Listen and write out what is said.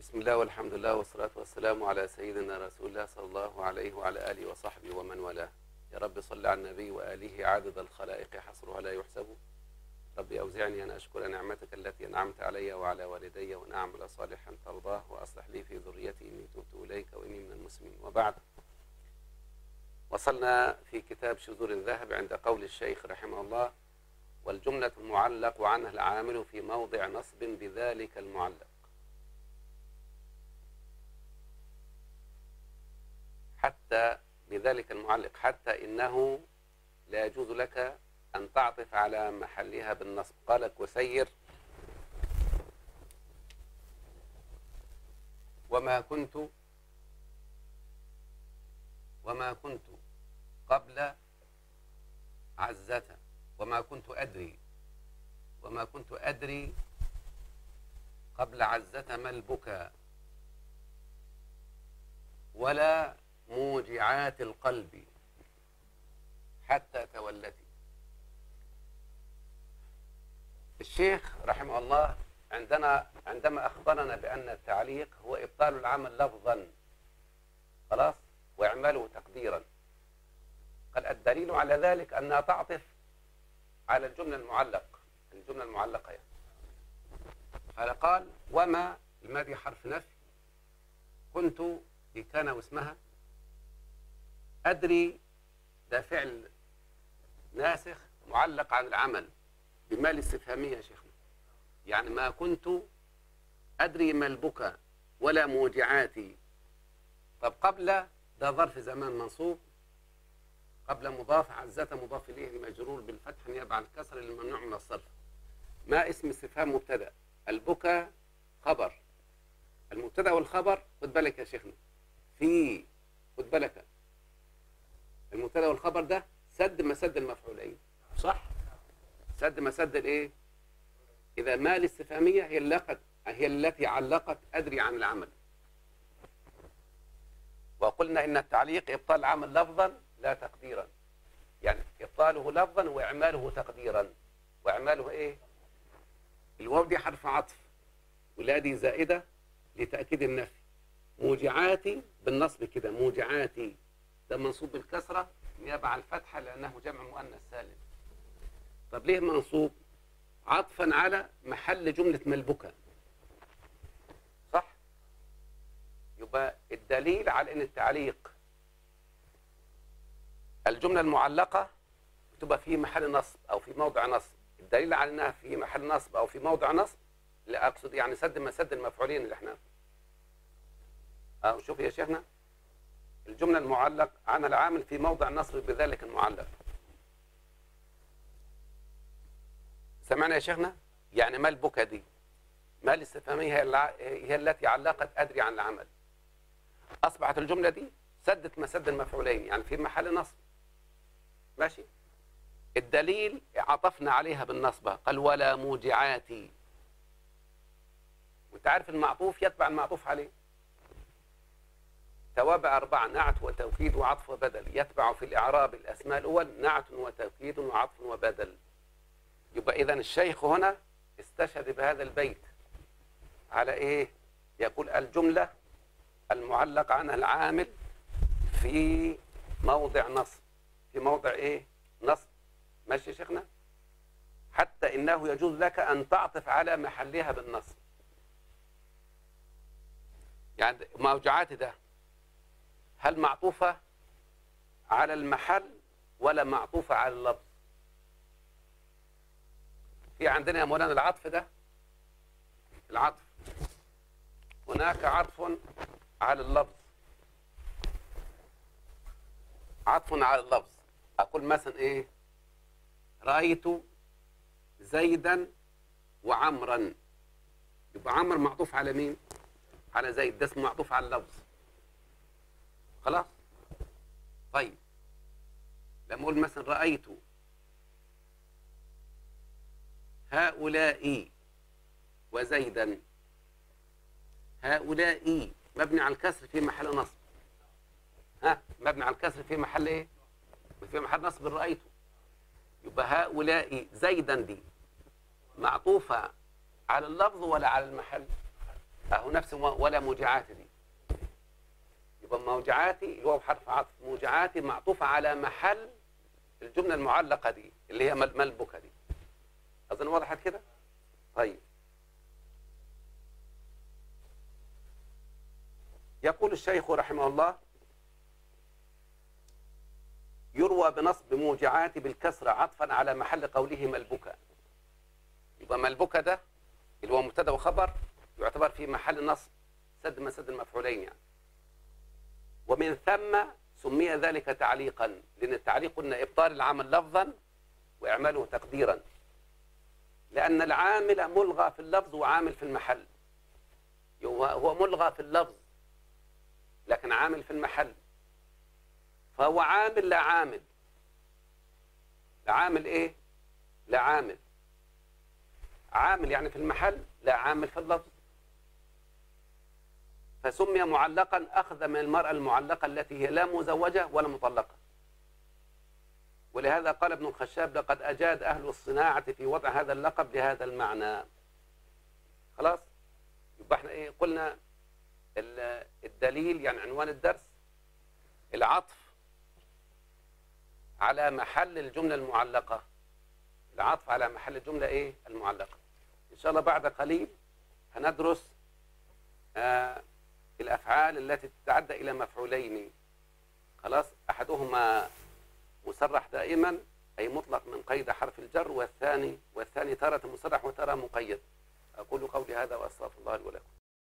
بسم الله والحمد لله والصلاة والسلام على سيدنا رسول الله صلى الله عليه وعلى آله وصحبه ومن والاه. يا رب صل على النبي وآله عدد الخلائق حصرها لا يحسب. ربي أوزعني أن أشكر نعمتك التي أنعمت علي وعلى والدي وأن أعمل صالحا ترضاه وأصلح لي في ذريتي إني تبت إليك وإني من المسلمين. وبعد، وصلنا في كتاب شذور الذهب عند قول الشيخ رحمه الله: والجملة المعلق عنها العامل في موضع نصب بذلك المعلق. حتى بذلك المعلق، حتى إنه لا يجوز لك أن تعطف على محلها بالنصب. قال كسير: وما كنت قبل عزة وما كنت أدري قبل عزة ما البكاء ولا موجعات القلب حتى تولتي. الشيخ رحمه الله عندما أخبرنا بأن التعليق هو إبطال العمل لفظا، خلاص، وإعماله تقديرا، قال الدليل على ذلك أنها تعطف على الجملة المعلقة يعني. فقال: وما الماضي حرف نفي، كنت دي كان واسمها، أدري ده فعل ناسخ معلق عن العمل بما الاستفهامية يا شيخنا، يعني ما كنت أدري ما البكاء ولا موجعاتي. طب قبل ده ظرف زمان منصوب، قبل مضاف، عزة مضاف إليه مجرور بالفتح نيابة عن الكسر الممنوع من الصرف. ما اسم استفهام مبتدأ، البكاء خبر. المبتدأ والخبر خد بالك يا شيخنا، خد بالك، المبتدأ والخبر ده سد مسد المفعولين، صح؟ سد مسد الايه؟ إذا ما الاستفهامية هي التي علقت أدري عن العمل. وقلنا إن التعليق إبطال العمل لفظا لا تقديرا، يعني إبطاله لفظا وإعماله تقديرا. وإعماله إيه؟ الواو دي حرف عطف، ولا دي زائدة لتأكيد النفي. موجعاتي بالنصب كده، موجعاتي ده منصوب بالكسرة نيابة عن الفتحة لأنه جمع مؤنث سالم. طب ليه منصوب؟ عطفا على محل جملة ملبكة، صح؟ يبقى الدليل على أن التعليق الجملة المعلقة تبقى في محل نصب أو في موضع نصب. الدليل على أنها في محل نصب أو في موضع نصب، لا أقصد يعني سد مسد المفعولين اللي احنا شوف يا شيخنا، الجملة المعلق عن العامل في موضع نصب بذلك المعلق. سمعنا يا شيخنا؟ يعني ما البكا دي، ما الاستفهامية هي التي علقت أدري عن العمل. أصبحت الجملة دي سدت مسد المفعولين، يعني في محل نصب، ماشي؟ الدليل عطفنا عليها بالنصبة، قال ولا موجعاتي. وانت عارف المعطوف يتبع المعطوف عليه. توابع 4: نعت وتوكيد وعطف وبدل. يتبع في الإعراب الأسماء الأول نعت وتوكيد وعطف وبدل. يبقى إذن الشيخ هنا استشهد بهذا البيت على إيه؟ يقول الجملة المعلق عنها العامل في موضع نصب، في موضع إيه؟ نصب، ماشي يا شيخنا؟ حتى إنه يجوز لك أن تعطف على محلها بالنصب. يعني موجعات ده هل معطوفة على المحل ولا معطوفة على اللفظ؟ في عندنا يا مولانا العطف ده، العطف هناك عطف على اللفظ، عطف على اللفظ. أقول مثلا إيه؟ رأيت زيدا وعمرا، يبقى عمر معطوف على مين؟ على زيد، ده اسمه معطوف على اللفظ، خلاص؟ طيب لما أقول مثلا رأيت هؤلاء وزيدا، هؤلاء مبني على الكسر في محل نصب، مبني على الكسر في محل ايه؟ في محل نصب رأيته. يبقى هؤلاء زيدا دي معطوفة على اللفظ ولا على المحل؟ اهو نفس ولا موجعات دي، يبقى موجعاتي الواو حرف عطف، موجعاتي معطوفة على محل الجملة المعلقة دي اللي هي ملبكة دي. أظن وضحت كده؟ طيب، يقول الشيخ رحمه الله: يروى بنصب موجعات بالكسر عطفا على محل قوله ملبكة. يبقى ملبكة ده اللي هو مبتدا وخبر يعتبر في محل نصب سد مسد المفعولين يعني. ومن ثم سمي ذلك تعليقا، لأن التعليق قلنا إبطال العمل لفظا وإعماله تقديرا، لأن العامل ملغى في اللفظ وعامل في المحل. هو ملغى في اللفظ لكن عامل في المحل، فهو عامل لا عامل. لا عامل إيه؟ لا عامل. عامل يعني في المحل، لا عامل في اللفظ. فسمي معلقا أخذ من المرأة المعلقة التي هي لا مزوجة ولا مطلقة. ولهذا قال ابن الخشاب: لقد أجاد أهل الصناعة في وضع هذا اللقب لهذا المعنى. خلاص؟ يبقى احنا ايه قلنا؟ الدليل يعني عنوان الدرس العطف على محل الجملة المعلقة. العطف على محل الجملة ايه؟ المعلقة. إن شاء الله بعد قليل هندرس الأفعال التي تتعدى إلى مفعولين. خلاص؟ أحدهما مسرح دائما أي مطلق من قيد حرف الجر، والثاني تارة مصرح وتارة مقيد. أقول قولي هذا وأستغفر الله لي ولكم.